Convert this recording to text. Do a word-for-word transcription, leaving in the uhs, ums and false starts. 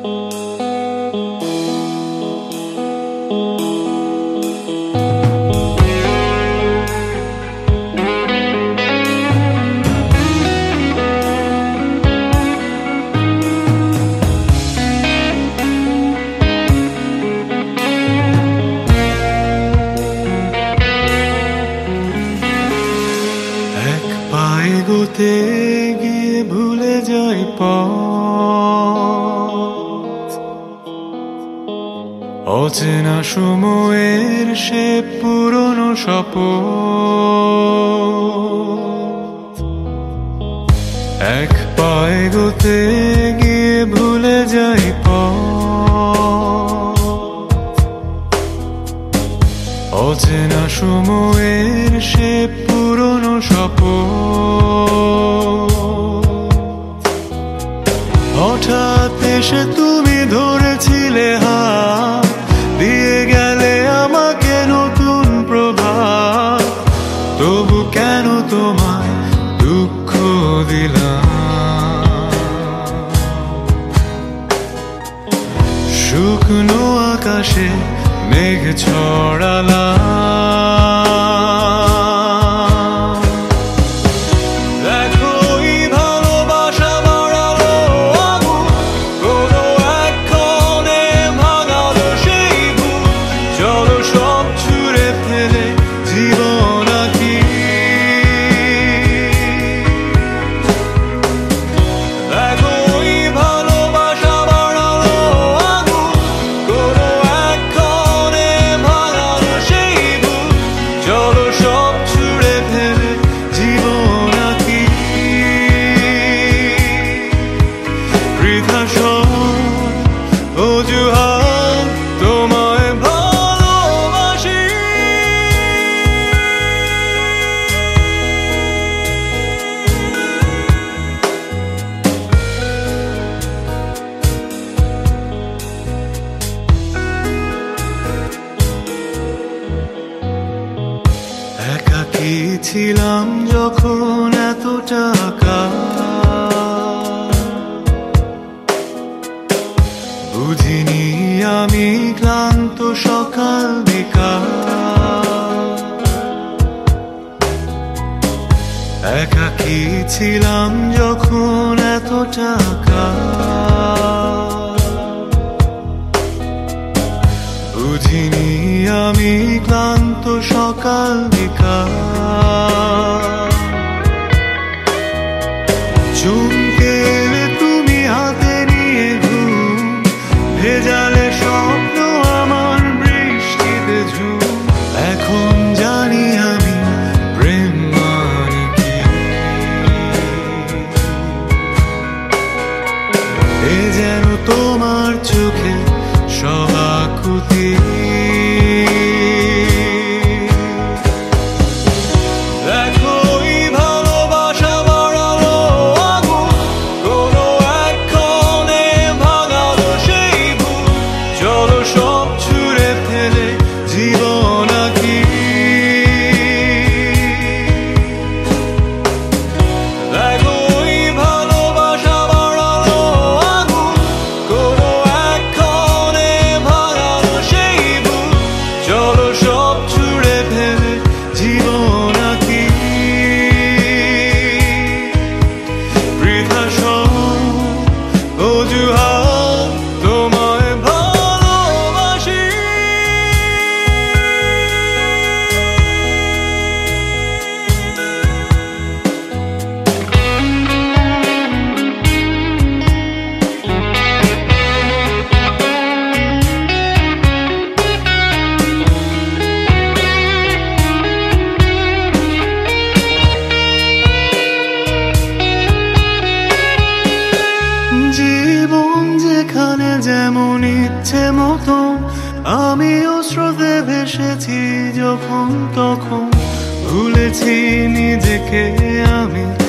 এগোতে গিয়ে ভুলে যাই পথ, অচেনা সময়ের সে পুরনো শপথ। এক পা এগোতে গিয়ে ভুলে যাই পথ, অচেনা সময়ের সে পুরনো শপথ। হঠাৎ এসে তুমি ধরেছিলে হাত, দিয়ে গেলে আমাকে নতুন প্রভাত। তবু কেন তোমায় দুঃখ দিলাম? শুকনো আকাশে মেঘ ছড়ালাম, অজুহাত তোমায় ভালোবাসি। একাকী ছিলাম যখন এত টাকা, বুঝিনি আমি ক্লান্ত সকাল বিকাল। একাকী ছিলাম যখন এত টাকা, বুঝিনি আমি ক্লান্ত সকাল বিকাল। চমকে এলে তুমি হাতে নিয়ে ঘুম, ভেজালে স্বপ্ন আমার বৃষ্টিতে ঝুম। এখন জানি আমি প্রেম মানে কি, এ যেন তোমার চোখে সহাকুতি। যেমন ইচ্ছে মতন আমিও স্রোতে ভেসেছি যখন তখন, ভুলেছি নিজেকে আমি।